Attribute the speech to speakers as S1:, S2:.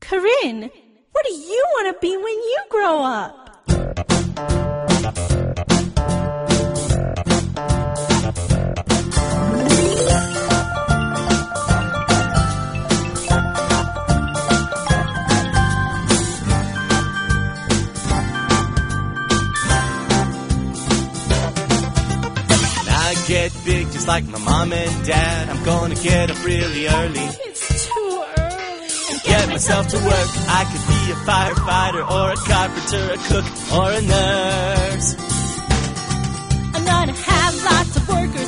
S1: Corinne, what do you want to be when you grow up?
S2: Get big just like my mom and dad. I'm gonna get up really early.
S1: It's too early.
S2: Get myself to work. I could be a firefighter or a carpenter, a cook or a nurse.
S1: I'm gonna have lots of workers